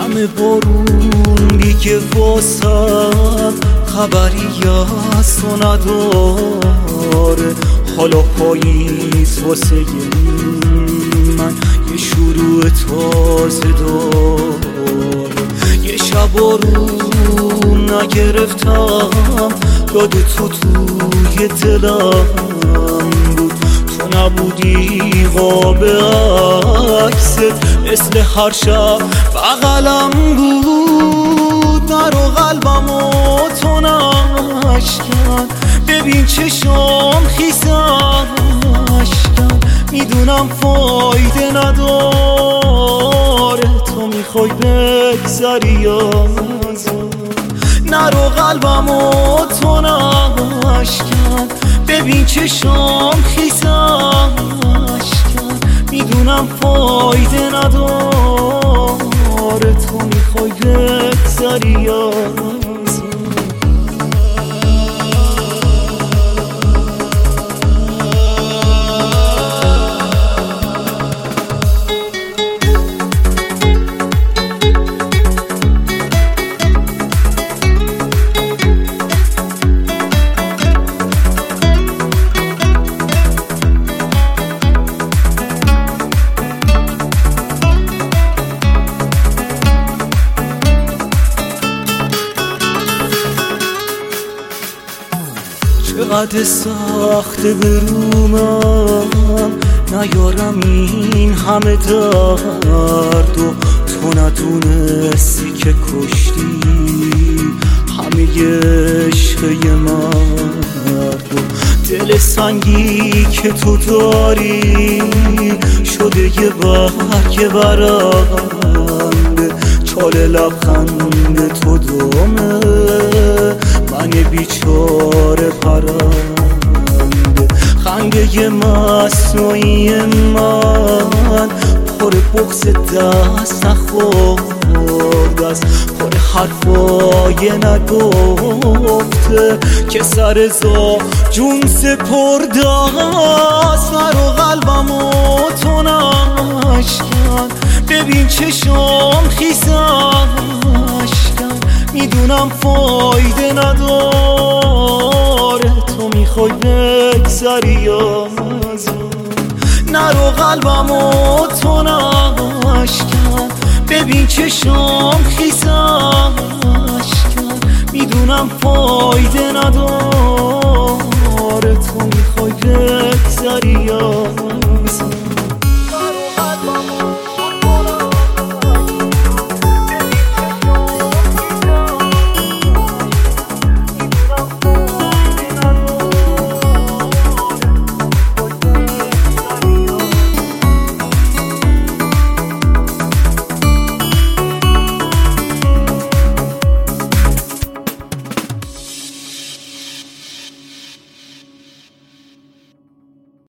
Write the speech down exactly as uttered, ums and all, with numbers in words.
همه بارون دیگه واسم خبری از تو نداره. حالا پاییز واسه من یه شروع تازه داره. یه شب بارون نگرفتم یاد تو توی دلم بود. تو نبودی قاب عکست مثل هر شب بغلم بود. نرو قلبم و تو نشکن، ببین چشام خیسم اشکن. میدونم فایده نداره تو میخوای بگذری از من. نرو قلبم و تو نشکن، ببین چشام خیسم اشکن. میدونم فایده نداره تو میخوای بگذری از من. چقدر سخته برومم نیارم این همه درد و تو ندونستی که کشتی همه عشق مرد و دل سنگی که تو داری شده یه برگ برنده. چاله لبخند تو دامه من بیچاره پرنده. خنده مصنوعی من پر بغض دست نخورده است، پر حرفای نگفته که سر زا جون سپرده است. نرو قلبم و تو نشکن، ببین چشام خیسم اشکن. میدونم فایده نداره تو میخوای بگذری از من. نرو قلبم و تو نشکن، ببین چشام خیسم اشکن. میدونم فایده نداره تو میخوای بگذری از من.